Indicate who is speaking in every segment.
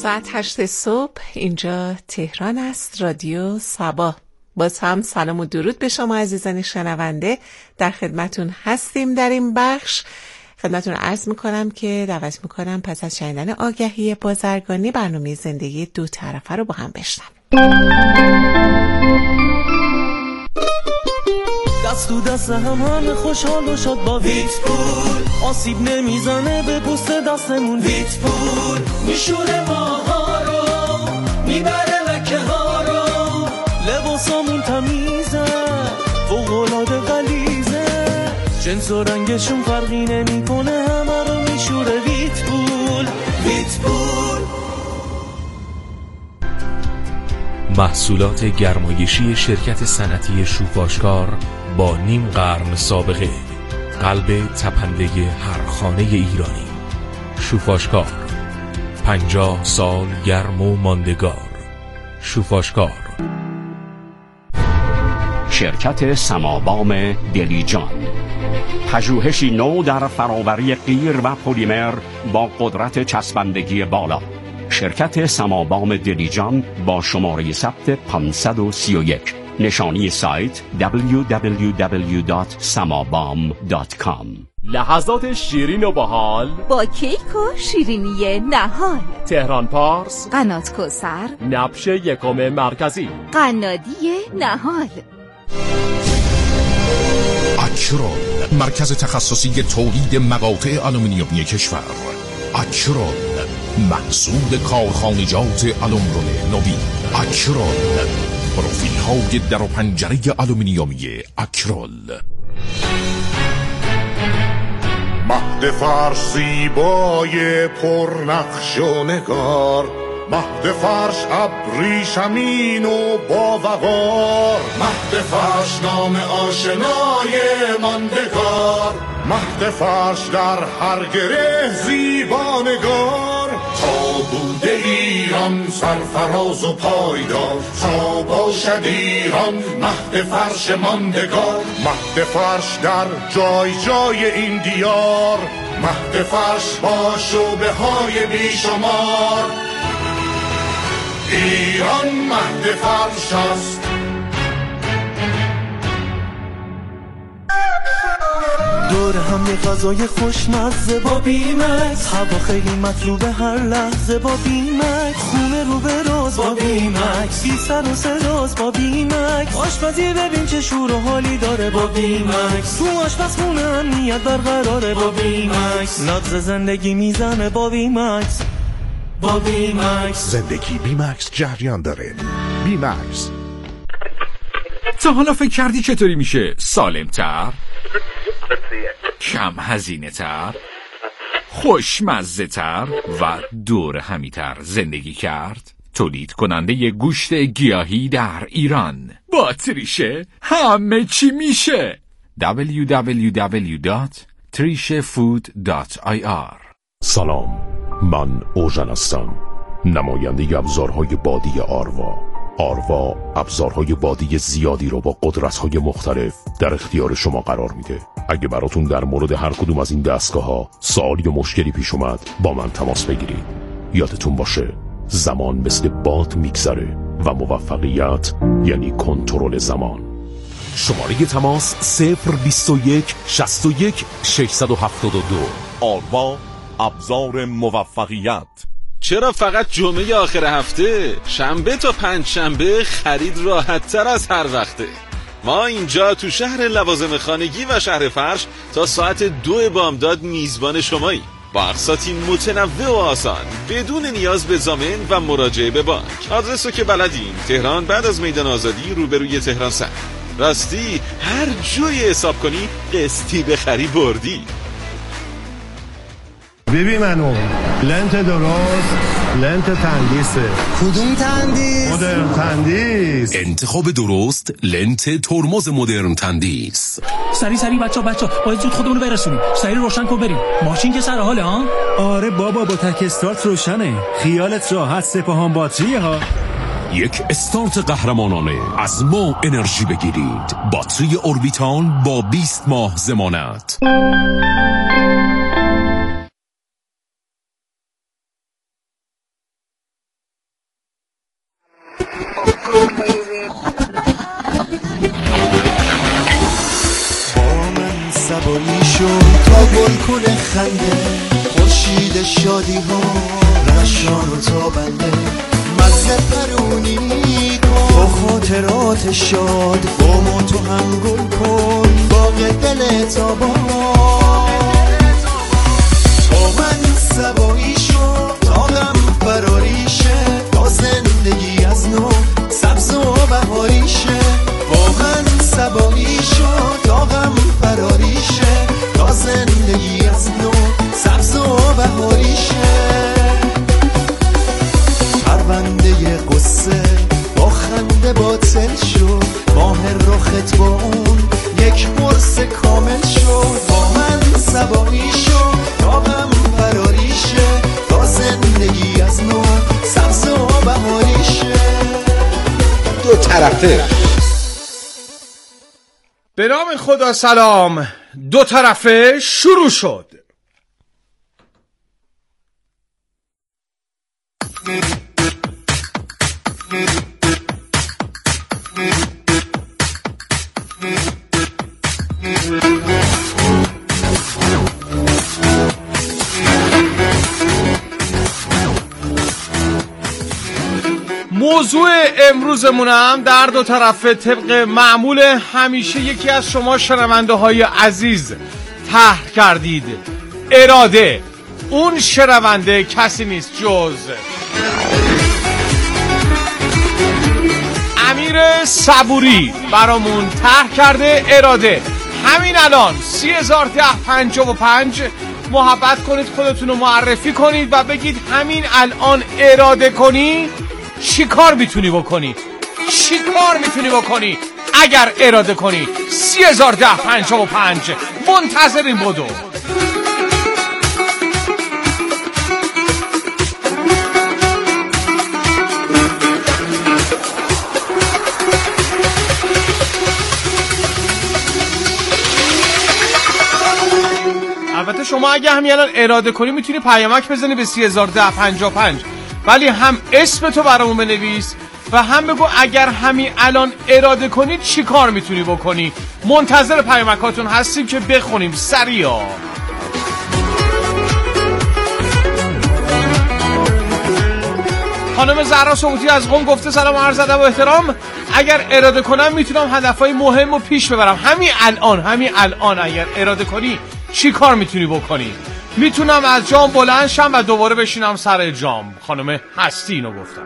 Speaker 1: ساعت 8 صبح اینجا تهران است، رادیو سبا. باز هم سلام و درود به شما عزیزان شنونده، در خدمتون هستیم. در این بخش خدمتون عرض میکنم که دعوت میکنم پس از شنیدن آگهی بازرگانی برنامه زندگی دو طرفه رو با هم بشنویم.
Speaker 2: دست تو دست همه خوشحال و شاد با ویتپول، آسیب نمیزنه به پوست دستمون. ویتپول میشوره ماها رو، میبره لکه ها رو، لباسامون تمیزه، فوق‌العاده غلیظه، جنس و رنگشون فرقی نمیکنه، همه رو میشوره ویتپول. ویتپول
Speaker 3: محصولات گرمایشی شرکت صنعتی شوفاشکار با نیم قرن سابقه، قلب تپنده هر خانه ایرانی. شوفاشکار، 50 سال گرم و ماندگار. شوفاشکار.
Speaker 4: شرکت سمابام دلیجان، پژوهشی نو در فراوری قیر و پلیمر با قدرت چسبندگی بالا. شرکت سمابام دلیجان با شماره ثبت 531. نشانی سایت www.samabam.com.
Speaker 5: لحظات شیرین و باحال
Speaker 6: با کیک و شیرینی نهال.
Speaker 5: تهران پارس،
Speaker 6: قنات کوثر،
Speaker 5: نبش یکم مرکزی،
Speaker 6: قنادی نهال.
Speaker 7: اکرون، مرکز تخصصی تولید مقاطع آلومینیومی کشور. اکرون، محصول کارخانجات آلومرون نوین. اکرون، پروفیل های در و پنجره آلومینیومی اکرول.
Speaker 8: مهد فرش زیبای پرنقش و نگار، مهد فرش ابریشمین و با وقار، مهد فرش نام آشنای ماندگار، مهد فرش در هر گره زیبانگار. تا بوده ایران سرفراز و پایدار، تا باشد ایران مهد فرش ماندگار. مهد فرش در جای جای این دیار، مهد فرش با شعبه های بیشمار. ایران مهد فرش است.
Speaker 2: دور هم یه غذای خوشمزه با بیمکس، هوا خیلی مطلوبه هر لحظه با بیمکس، خونه رو به راز با بیمکس، بی سر و صداست با بیمکس، آشپزی ببین چه شور و حالی داره با بیمکس، تو آشپزخونه امنیت برقراره با بیمکس، نبض زندگی میزنه با بیمکس. با بیمکس
Speaker 8: زندگی بیمکس جریان داره. بیمکس.
Speaker 9: تا حالا فکر کردی چطوری میشه سالم‌تر، کم هزینه تر، خوشمزه تر و دور همیتر زندگی کرد؟ تولید کننده گوشت گیاهی در ایران با تریشه همه چی میشه. www.trishefood.ir.
Speaker 7: سلام، من اوژن هستم، نماینده ابزارهای بادی آروا. آروا ابزارهای بادی زیادی رو با قدرت‌های مختلف در اختیار شما قرار میده. اگه براتون در مورد هر کدوم از این دستگاه‌ها سوال یا مشکلی پیش اومد با من تماس بگیرید. یادتون باشه زمان مثل باد میگذره و موفقیت یعنی کنترل زمان. شماره تماس 021 61 672.
Speaker 10: آروا، ابزار موفقیت.
Speaker 11: چرا فقط جمعه آخر هفته؟ شنبه تا پنجشنبه خرید راحت تر از هر وقته. ما اینجا تو شهر لوازم خانگی و شهر فرش تا ساعت 2 بامداد میزبان شمایی، با اقساطی متنوع و آسان بدون نیاز به ضامن و مراجعه به بانک. آدرسو که بلدین، تهران بعد از میدان آزادی روبروی تهران سن. راستی هر جوی حساب کنی قسطی بخری بردی.
Speaker 12: ببین منو لنت درست، لنت تندیسه.
Speaker 13: کدوم تندیس؟
Speaker 12: مدرن تندیس.
Speaker 7: انتخاب درست، لنت ترمز مدرن تندیس.
Speaker 14: سری بچا باید زود خودمونو برسونیم. سری روشن کن بریم. ماشین که سر حاله ها؟
Speaker 15: آره بابا، با تک استارت روشنه. خیالت راحت، سپاهان باتریه ها.
Speaker 7: یک استارت قهرمانانه از ما انرژی بگیرید. باتری اوربیتال با 20 ماه ضمانت.
Speaker 13: سبایی شد تا گل کنه خنده خورشید شادی ها رشان و تابنده مزه پرونی کن با خاطرات شاد با ما تو هم گل کن باغ دل تابان با من سبایی شد تا غم فراری شه تا زندگی از نو سبز و بهاری شه با من سبایی شد تا غم فراری شه تا زندگی از نو سبز و بهاری شه پرونده قصه با خنده باطل شد ماه رخت با اون یک قرص کامل شد با من سبایی شد تا غم فراری شه تا زندگی از نو سبز و بهاری شه
Speaker 16: دو طرفه. به نام خدا سلام. دو طرفه شروع شد. موضوع امروزمونم در دو طرفه طبق معمول همیشه یکی از شما شنونده های عزیز طرح کردید. اراده. اون شنونده کسی نیست جز امیر صبوری برامون طرح کرده. اراده. همین الان 301055 محبت کنید، خودتون رو معرفی کنید و بگید همین الان اراده کنی چی کار میتونی بکنی؟ چی کار میتونی بکنی اگر اراده کنی؟ 301055 منتظرین بدو. البته شما اگه همین الان اراده کنی میتونی پیامک بزنی به 301055 ولی هم اسم تو برامون بنویس و هم بگو اگر همین الان اراده کنید چی کار میتونی بکنی. منتظر پیامکاتون هستیم که بخونیم سریعا. خانم زهرا صبوتی از قم گفته سلام عرض ادب و احترام. اگر اراده کنم میتونم هدفهای مهم رو پیش ببرم. همین الان اگر اراده کنی چی کار میتونی بکنی؟ میتونم از جام بلند شم و دوباره بشینم سر جام. خانم هستی اینو گفتم.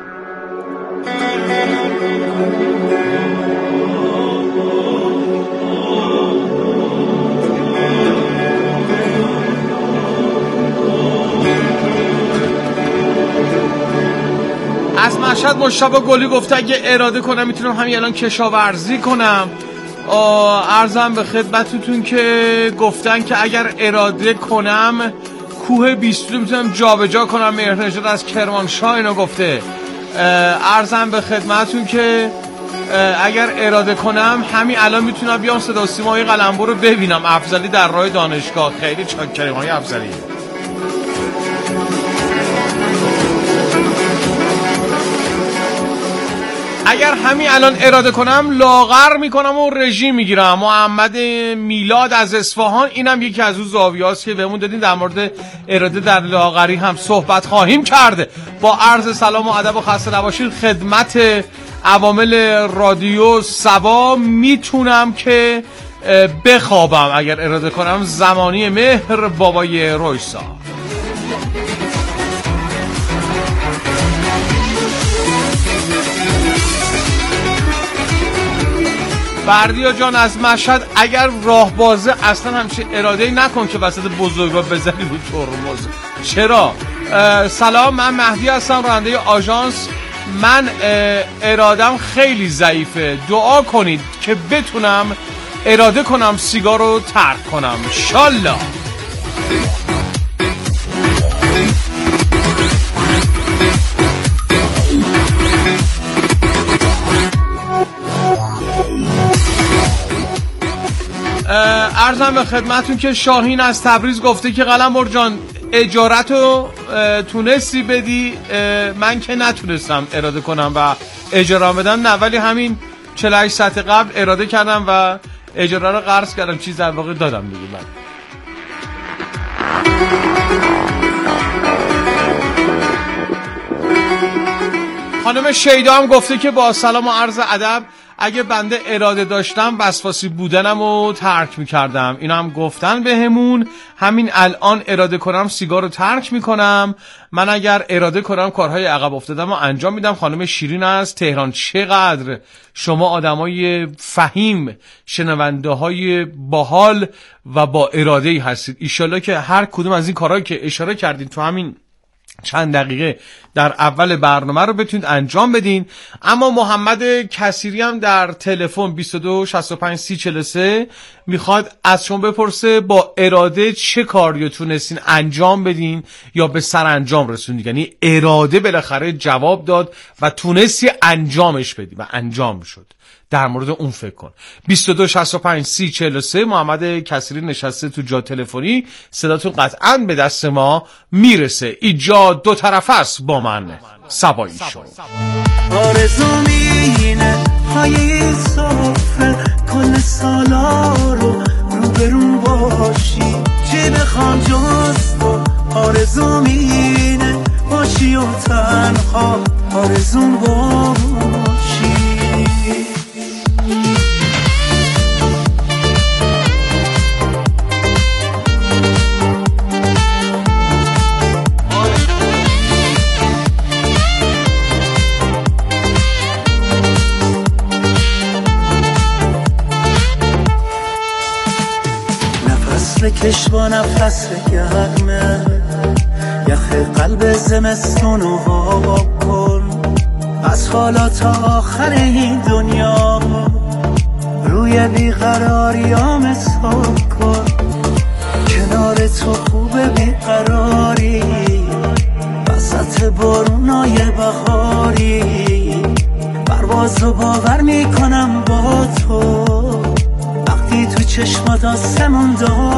Speaker 16: از مشهد مشتبه گلی گفته اگه اراده کنم میتونم همین الان کشاورزی کنم. عرضم به خدمتتون که گفتن که اگر اراده کنم کوه 20 میتونم جابجا کنم. مهرنژاد از کرمانشاه اینو گفته. عرضم به خدمتتون که اگر اراده کنم همین الان میتونم بیام صدا و سیمای قلمبو رو ببینم. افضلی در راه دانشگاه. خیلی چاکریم های افضلی. اگر همین الان اراده کنم لاغر میکنم و رژیم میگیرم. محمد میلاد از اصفهان اینم یکی از اون زاویه‌هاست که بهمون دادین در مورد اراده در لاغری هم صحبت خواهیم کرد. با عرض سلام و ادب و خسته نباشید خدمت عوامل رادیو سبا. میتونم که بخوابم اگر اراده کنم. زمانی مهر بابای رویسا. بردیا جان از مشهد اگر راه بازه اصلا همچین اراده‌ای نکن که وسط بزرگا بزنی رو ترمز. چرا؟ سلام، من مهدی هستم، راننده آژانس. من ارادم خیلی ضعیفه. دعا کنید که بتونم اراده کنم سیگار رو ترک کنم انشالله. عرضم به خدمتون که شاهین از تبریز گفته که قلمبر جان اجارتو تونستی بدی، من که نتونستم اراده کنم و اجاره بدم. نه، ولی همین 48 ساعت قبل اراده کردم و اجاره رو قرض کردم، چیز در واقع دادم دیگه. من خانم شیدا هم گفته که با سلام و عرض ادب، اگه بنده اراده داشتم وسواسی بودنم رو ترک میکردم. اینا هم گفتن بهمون همین الان اراده کنم سیگار رو ترک میکنم. من اگر اراده کنم کارهای عقب افتادم رو انجام میدم. خانم شیرین از تهران، چقدر شما آدمای فهیم، شنونده های باحال و با اراده ای هستید. ایشالله که هر کدوم از این کارهایی که اشاره کردین تو همین چند دقیقه در اول برنامه رو بتونید انجام بدین. اما محمد کثیری هم در تلفن 22653043 میخواد از شما بپرسه با اراده چه کاری تونستین انجام بدین یا به سر انجام رسوندین. یعنی اراده بالاخره جواب داد و تونستی انجامش بدی و انجام شد. در مورد اون فکر کن. 22653043 محمد کثیری نشسته تو جا تلفنی، صداتون قطعاً به دست ما میرسه. اینجا دو طرف است با من سبایی شو.
Speaker 13: آرزوم اینه های صفره کل سالا رو روبرون باشی، چی بخوام جز تو. آرزوم اینه باشی و تنها آرزوم باشی. کش با نفس گرمه یخ قلب زمستونو هوا کن، از حالا تا آخر این دنیا روی بیقراریام حساب کن. کنار تو خوبه بیقراری وسط بارونای بهاری، پروازو باور میکنم با تو وقتی تو چشمات آسمون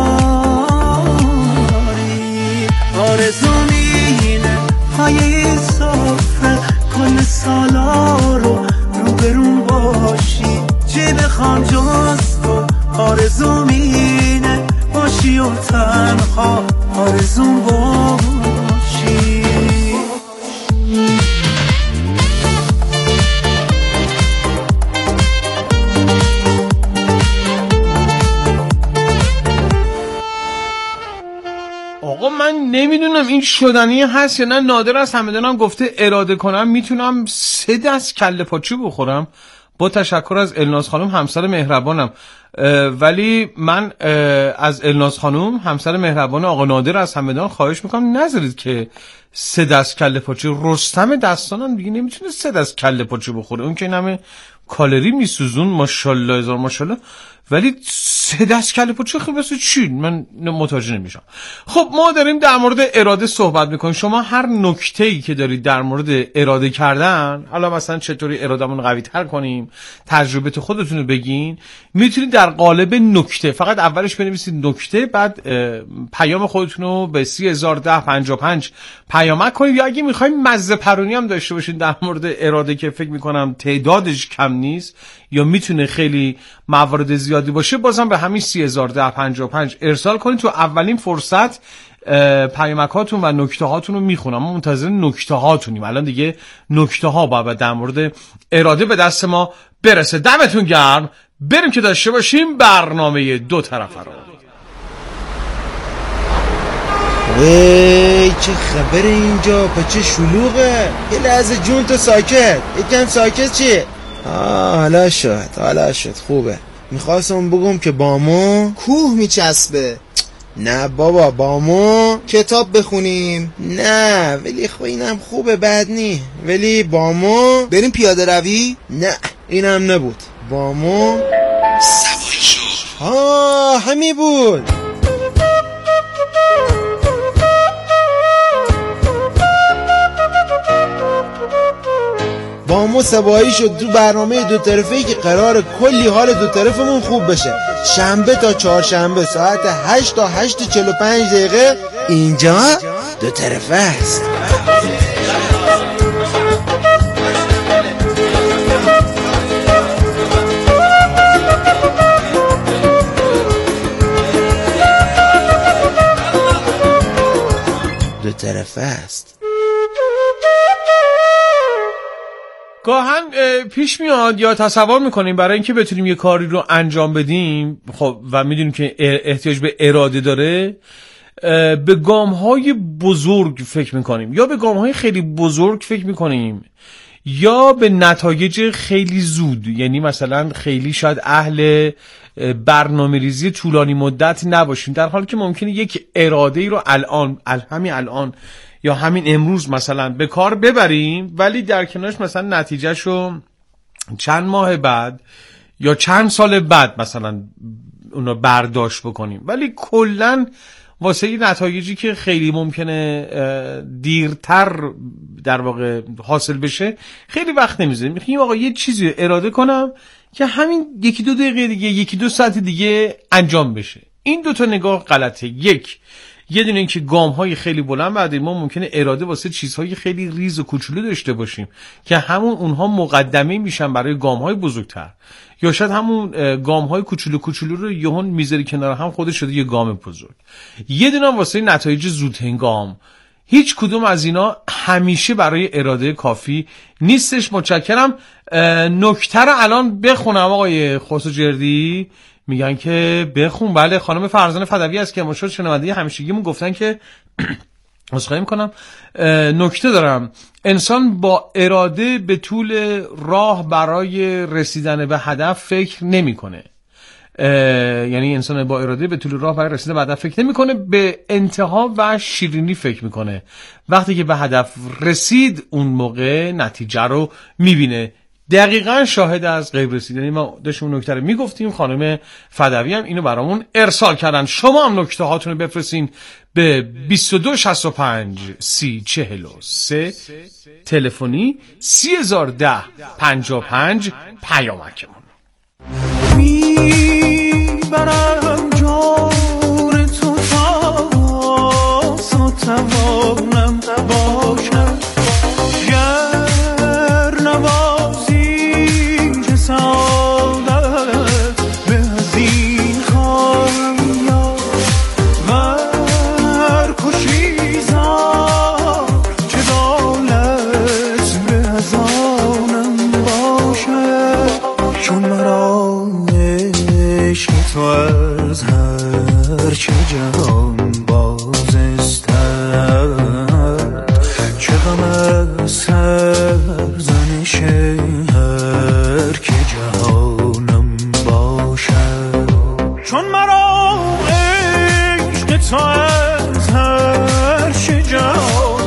Speaker 13: داری. آرزوم اینه پایه صفره کل سالا رو روبرون باشی، چی بخوام جز تو. آرزوم اینه باشی و تنها آرزوم باشی.
Speaker 16: آقا من نمیدونم این شدنی هست یا نه. نادر از همدانم گفته اراده کنم میتونم 3 دست کله پاچه بخورم. با تشکر از الناز خانم همسر مهربانم. ولی من از الناز خانم همسر مهربان آقا نادر از همدان خواهش میکنم نذارید که 3 دست کله پاچه. رستم دستانم دیگه نمیتونه 3 دست کله پاچه بخوره، اون که این همه کالری میسوزون ماشاءالله هزار ماشاءالله. ولی 3 دست کله پاچه خیلی واسه چی؟ من متوجه نمیشم. خب ما داریم در مورد اراده صحبت میکنیم. شما هر نکته‌ای که دارید در مورد اراده کردن، حالا مثلا چطوری ارادهمون قوی تر کنیم، تجربه خودتون رو بگین، میتونید در قالب نکته فقط اولش بنویسید نکته، بعد پیام خودتون رو به 301055 پیامک کنید. یا اگه میخوایم مزه پرونی هم داشته باشین در مورد اراده که فکر میکنم تعدادش کم نیست یا میتونه خیلی موارد زیادی باشه، بازم به همین 301055 ارسال کنید. تو اولین فرصت پیامکاتون و نکته هاتون رو میخونم. ما منتظر نکته هاتونیم. الان دیگه نکته ها باید در مورد اراده به دست ما برسه. دمتون گرم. بریم که داشته باشیم برنامه دو طرفه رو.
Speaker 17: وی چه خبر اینجا؟ پا چه شلوغه؟ یه لحظه جون تو ساکت. یکم ساکت چی؟ حالا شد خوبه. میخواستم بگم که بامو
Speaker 18: کوه میچسبه.
Speaker 17: نه بابا، بامو
Speaker 18: کتاب بخونیم.
Speaker 17: نه ولی خب اینم خوبه، بد نی. ولی بامو
Speaker 18: بریم پیاده روی.
Speaker 17: نه اینم نبود. بامو
Speaker 18: سواری شو.
Speaker 17: همی بود. بامو سبایی شد تو برنامه دو طرفه‌ای که قرار کلی حال دو طرفمون خوب بشه. شنبه تا چهارشنبه ساعت 8 تا 8:45 دقیقه اینجا دو طرفه است. طرفه است.
Speaker 16: گاهن پیش میاد یا تصور میکنیم برای اینکه بتونیم یه کاری رو انجام بدیم، خب و میدونیم که احتیاج به اراده داره، به گام‌های بزرگ فکر میکنیم یا به گام‌های خیلی بزرگ فکر میکنیم یا به نتایج خیلی زود. یعنی مثلا خیلی شاید اهل برنامه‌ریزی طولانی مدت نباشیم، در حالی که ممکنه یک اراده‌ای رو همین الان یا همین امروز مثلا به کار ببریم، ولی در کنارش مثلا نتیجهشو چند ماه بعد یا چند سال بعد مثلا اونو برداشت بکنیم. ولی کلن واسه نتایجی که خیلی ممکنه دیرتر در واقع حاصل بشه خیلی وقت نمیذاریم. میگیم آقا یه چیزی اراده کنم که همین یکی دو دقیقه دیگه، یکی دو ساعت دیگه انجام بشه. این دوتا نگاه غلطه. یه دونه این که گام‌های خیلی بلند بعد ما ممکنه اراده واسه چیزهای خیلی ریز و کوچولو داشته باشیم که اونها مقدمه میشن برای گام‌های بزرگتر، یا شاید همون گام‌های کوچولو رو یهو میذاری کنار هم خودش شده یه گام بزرگ. یه دونه واسه نتایج زودهنگام. هیچ کدوم از اینا همیشه برای اراده کافی نیستش. متشکرم. نکته رو الان بخونم آقای خسروجردی. میگن که بخون. بله، خانم فرزانه فدوی از کرمانشاه شنونده همیشگیمون گفتن که عذرخواهی میکنم، نکته دارم، انسان با اراده به طول راه برای رسیدن به هدف فکر نمیکنه. یعنی انسان با اراده به طول راه برای رسیدن به هدف فکر نمیکنه، به انتها و شیرینی فکر میکنه. وقتی که به هدف رسید اون موقع نتیجه رو میبینه. دقیقاً شاهد از غیب رسیدنی ما داشتیم نکته رو میگفتیم. خانم فدوی هم اینو برامون ارسال کردن. شما هم نکته هاتون رو بفرستین به 2265 3043 تلفنی 3010 55 پیامکمون.
Speaker 2: میبرم جان تو تا توانم باشم، گر نوازی که سعادت به از این خواهم یا ور کشی زار چه دولت به از آنم باشد. چون مرا عشق تو از هر چه جهان بازستد، چه غم از سرزنش هر که جهانم باشد. چون مرا عشق تو از هر چه جهان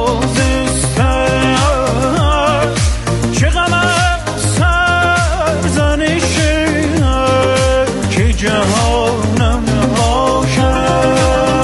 Speaker 2: بازستد، چه غم از سرزنش هر که جهانم باشد.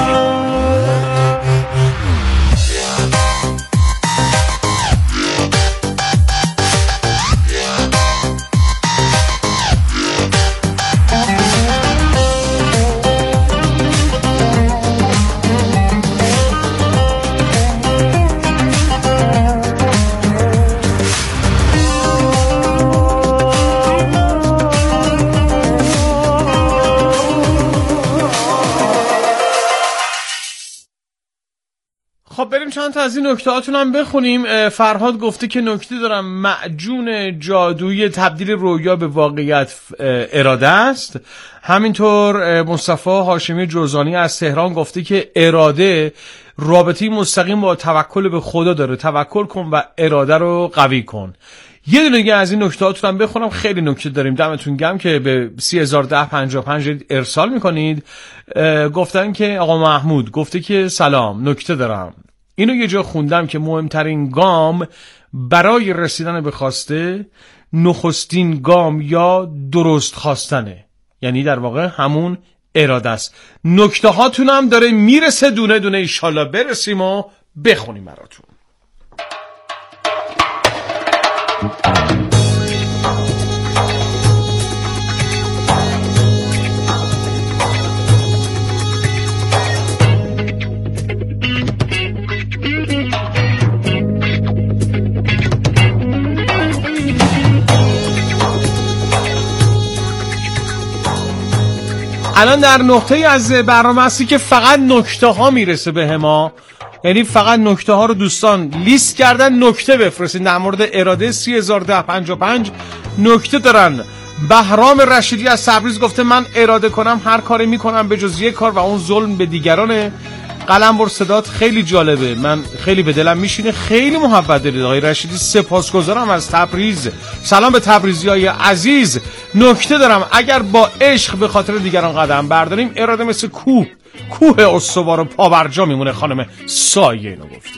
Speaker 16: خب بریم چند تا از این نکته هاتون هم بخونیم. فرهاد گفته که نکته دارم، معجون جادویی تبدیل رویا به واقعیت اراده است. همینطور مصطفی هاشمی جرزانی از تهران گفته که اراده رابطی مستقیم با توکل به خدا داره. توکل کن و اراده رو قوی کن. یه دونه دیگه از این نکته هاتون هم بخونم. خیلی نکته داریم. دمتون گرم که به 3010 55 ارسال میکنید. گفتن که آقا محمود گفته که سلام، نکته دارم. اینو یه جا خوندم که مهمترین گام برای رسیدن به خواسته نخستین گام یا درست خواستنه. یعنی در واقع همون اراده است. نکته هاتون هم داره میرسه دونه دونه، ایشالله برسیم و بخونیم براتون. الان در نقطه از برنامه هستی که فقط نکته ها میرسه به ما. یعنی فقط نکته ها رو دوستان لیست کردن، نکته بفرستین در مورد اراده 301055 نکته دارن. بهرام رشیدی از تبریز گفته من اراده کنم هر کاری میکنم به جز یک کار و اون ظلم به دیگرانه. قلمبر صدات خیلی جالبه، من خیلی به دلم میشینه، خیلی محبت دارید آقای رشیدی، سپاسگزارم از تبریز. سلام به تبریزیای عزیز. نکته دارم اگر با عشق به خاطر دیگران قدم برداریم اراده مثل کوه استوار و پابرجا میمونه. خانم سایه اینو گفته.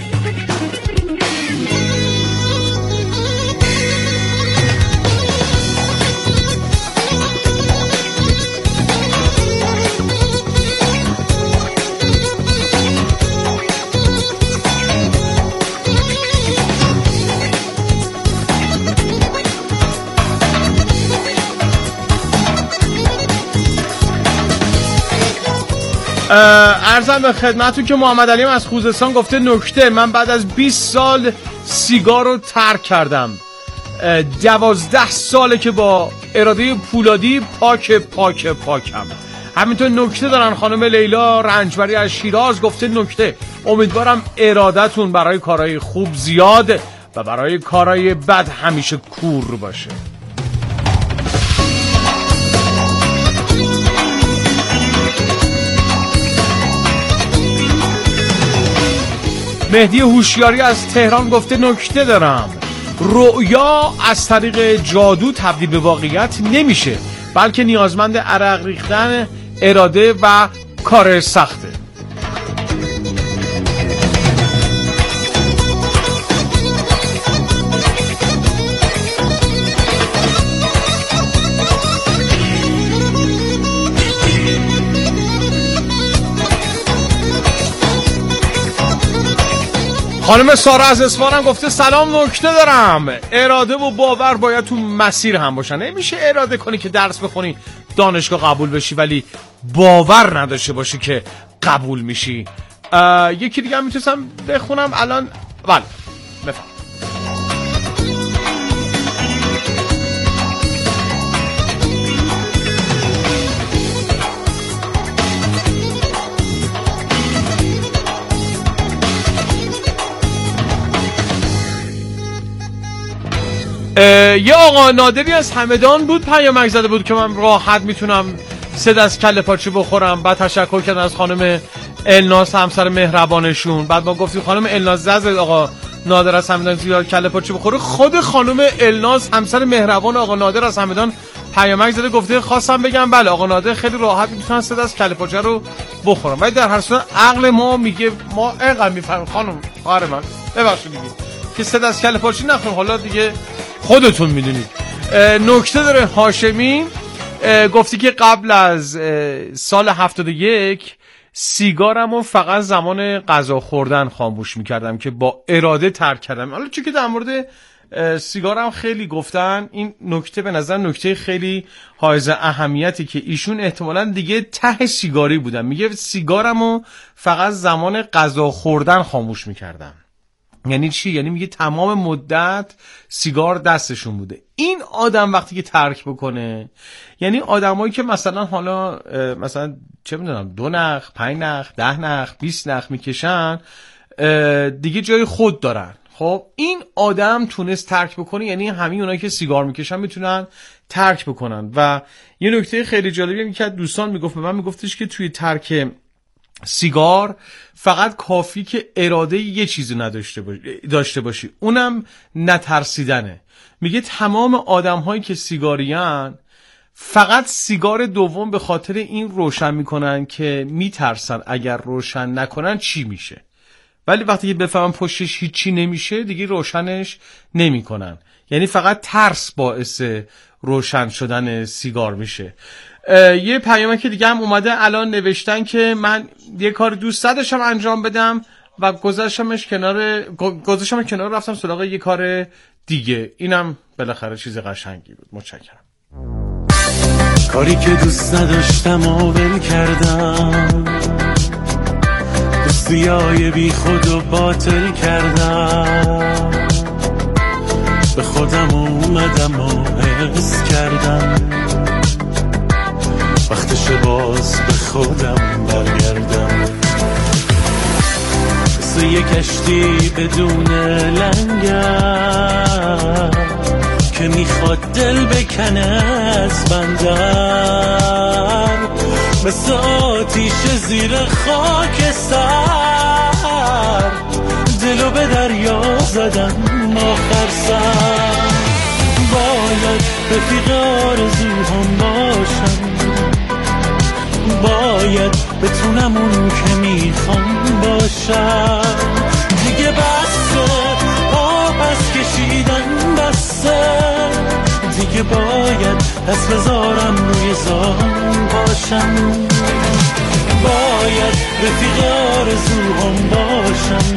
Speaker 16: عرضم به خدمتتون که محمد علی از خوزستان گفته نکته من بعد از 20 سال سیگار رو ترک کردم. 12 ساله که با اراده پولادی پاکم. همینطور نکته دارن خانم لیلا رنجبری از شیراز گفته نکته امیدوارم ارادتون برای کارهای خوب زیاد و برای کارهای بد همیشه کور باشه. مهدی هوشیاری از تهران گفته نکته دارم رؤیا از طریق جادو تبدیل به واقعیت نمیشه بلکه نیازمند عرق ریختن اراده و کار سخته. خانم سارا از اصفهان گفته سلام نکته دارم اراده و باور باید تو مسیر هم باشن. نمیشه اراده کنی که درس بخونی دانشگاه قبول بشی ولی باور نداشته باشی که قبول میشی. یکی دیگه هم میتونستم بخونم الان. بله بفهم. یه آقا نادری از همدان بود پیامک زده بود که من راحت میتونم 3 دست کله پاچه بخورم. بعد تشکر کردن از خانم الناز همسر مهربانشون. بعد ما گفتیم خانم الناز زد آقا نادر از همدان زیاد کله پاچه بخوره. خود خانم الناز همسر مهربان آقا نادر از همدان پیامک زده گفته خواستم بگم بله آقا نادر خیلی راحت میتونن 3 دست کله پاچه رو بخورم. ولی در هر صورت عقل ما میگه ما اینقدر میفهمیم خانم خواهر من ببخشید که 3 دست کله پاچه نخوریم. حالا دیگه خودتون میدونید. نکته داره هاشمی گفتی که قبل از سال 71 سیگارمو فقط زمان غذا خوردن خاموش میکردم که با اراده ترک کردم. حالا چون که در مورد سیگارم خیلی گفتن این نکته به نظر نکته خیلی حائز اهمیتی که ایشون احتمالاً دیگه ته سیگاری بودن. میگه سیگارمو فقط زمان غذا خوردن خاموش میکردم. یعنی چی؟ یعنی میگه تمام مدت سیگار دستشون بوده. این آدم وقتی که ترک بکنه یعنی آدمایی که مثلا حالا مثلا چه میدونم 2 نخ 5 نخ 10 نخ 20 نخ میکشن دیگه جای خود دارن. خب این آدم تونست ترک بکنه یعنی همین اونایی که سیگار میکشن میتونن ترک بکنن. و یه نکته خیلی جالبی هم که دوستان میگفت به من میگفتش که توی ترک سیگار فقط کافی که اراده یه چیزی داشته باشی اونم نترسیدنه. میگه تمام آدم هایی که سیگاریان فقط سیگار دوم به خاطر این روشن میکنن که میترسن اگر روشن نکنن چی میشه، ولی وقتی که بفهمن پشتش هیچی نمیشه دیگه روشنش نمیکنن. یعنی فقط ترس باعث روشن شدن سیگار میشه. یه پیامک دیگه هم اومده الان نوشتن که من یه کار دوست داشتم انجام بدم و گذاشتمش کنار رفتم سراغ یه کار دیگه. اینم بالاخره چیز قشنگی بود. متشکرم.
Speaker 2: کاری که دوست نداشتم و ول کردم، دوستیای بی خود و باطل کردم، به خودم اومدم و حس کردم وقتش باز به خودم برگردم. کشتی بدون لنگر که میخواد دل بکنه از بندر، مثل آتیش زیر خاک سر دلو به دریا زدم آخر سر. باید رفیق آرزوهام باشم، باید بتونم اون که میخوام باشم. دیگه بسه پس کشیدن بسه، دیگه باید دست بذارم روی زان باشم. باید رفیق آرزوهام باشم،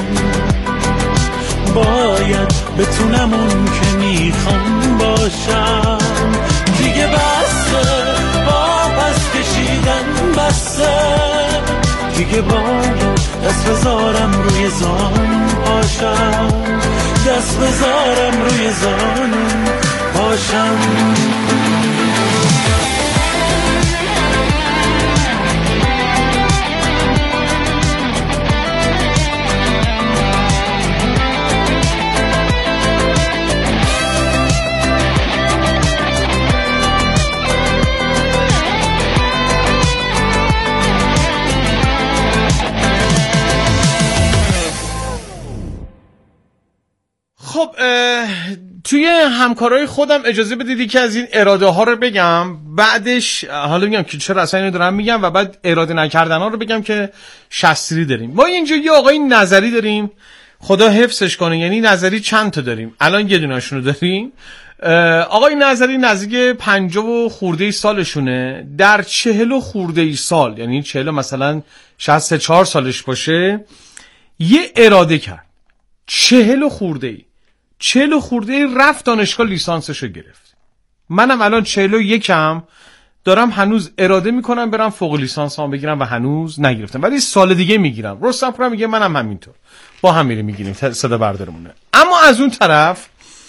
Speaker 2: باید بتونم اون که میخوام باشم. دیگه بسه پس کشیدن بسه، دیگه باید دست بذارم روی زان باشم، دست بذارم روی زان باشم.
Speaker 16: خب توی همکارای خودم اجازه بدید که از این اراده ها رو بگم، بعدش حالا میگم که چرا اصلا اینو دارم میگم و بعد اراده نکردن ها رو بگم که شستری داریم. ما اینجا یه آقای نظری داریم، خدا حفظش کنه، یعنی نظری چند تا داریم، الان یه دونه‌شون رو داریم. آقای نظری نزدیک 50 خورده سالشونه، در 40 خورده سال، یعنی 40 مثلا 64 سالش باشه، یه اراده کرد. 40 خورده رفت دانشگاه لیسانسشو گرفت. منم الان 41م دارم هنوز اراده میکنم برم فوق لیسانس هم بگیرم و هنوز نگرفتم، ولی سال دیگه میگیرم. رستم پورم میگه منم همینطور، با هم میگیریم صدا بردارمونه. اما از اون طرف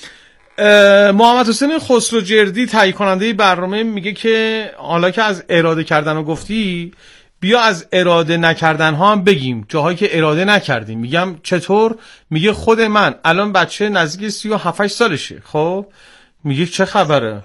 Speaker 16: محمد حسین خسروجردی تهیه کننده برنامه میگه که حالا که از اراده کردن رو گفتی، بیا از اراده نکردن ها هم بگیم، جاهایی که اراده نکردیم. میگم چطور؟ میگه خود من الان بچه نزدیک 37 سالشه. خب میگه چه خبره؟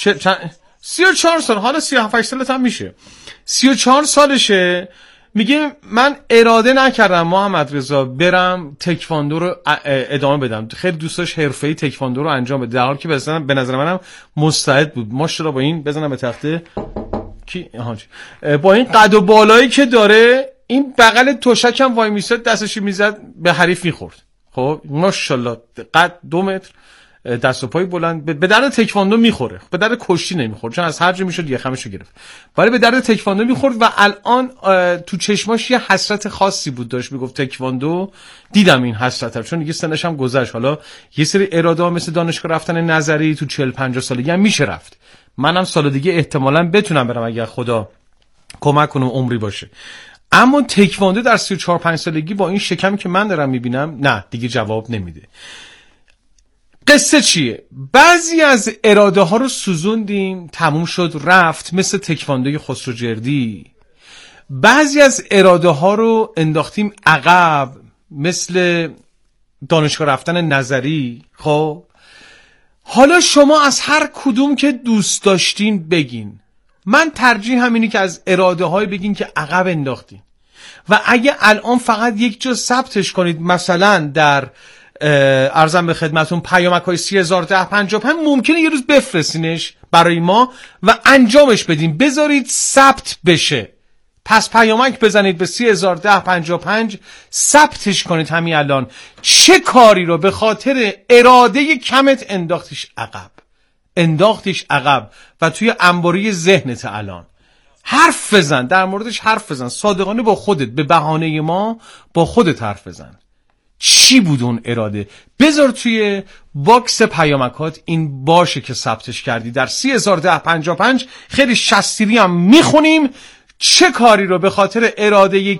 Speaker 16: 34 سال، حالا 37 سالت هم میشه، 34 سالشه. میگه من اراده نکردم محمد رضا برم تکواندو رو ادامه بدم، خیلی دوست داشت حرفه‌ای تکواندو رو انجام بده، در حالی که به نظر منم مستعد بود. ماشاءالله با این بزنم به تخته با این قد و بالایی که داره، این بغل تشک هم وای میساد دستش میزد به حریف میخورد. خب ماشاءالله قد 2 متر، دست و پای بلند، به درد تکواندو میخوره، به درد کشتی نمیخوره، چون از هر جا میشد یخمشو گرفت، ولی به درد تکواندو میخورد. و الان تو چشماش یه حسرت خاصی بود، داشت میگفت تکواندو. دیدم این حسرت، چون دیگه سنش هم گذشت. حالا یه سری اراده ها مثل دانشگاه رفتن نظری تو 40-50 سالگی هم میشه رفت. منم سال دیگه احتمالاً بتونم برم اگر خدا کمک کنه عمری باشه. اما تکواندو در 34-5 سالگی با این شکمی که من دارم میبینم، نه دیگه جواب نمیده. قصه چیه؟ بعضی از اراده ها رو سوزوندیم، تموم شد رفت، مثل تکواندوی خسروجردی. بعضی از اراده ها رو انداختیم عقب، مثل دانشگاه رفتن نظری. خب حالا شما از هر کدوم که دوست داشتین بگین. من ترجیح همینی که از اراده های بگین که عقب انداختین، و اگه الان فقط یک جا ثبتش کنید، مثلا در ارزم به خدمتون پیامک‌های 301055 ممکنه یه روز بفرستینش برای ما و انجامش بدین، بذارید ثبت بشه. پس پیامک بزنید به 301055 ثبتش کنید همین الان. چه کاری رو به خاطر اراده کمت انداختیش عقب و توی انباری ذهنت الان. حرف بزن، در موردش حرف بزن، صادقانه با خودت، به بهانه ما با خودت حرف بزن. چی بود اون اراده؟ بذار توی باکس پیامکات این باشه که ثبتش کردی. در 301055 خیلی شستیری هم میخونیم چه کاری رو به خاطر اراده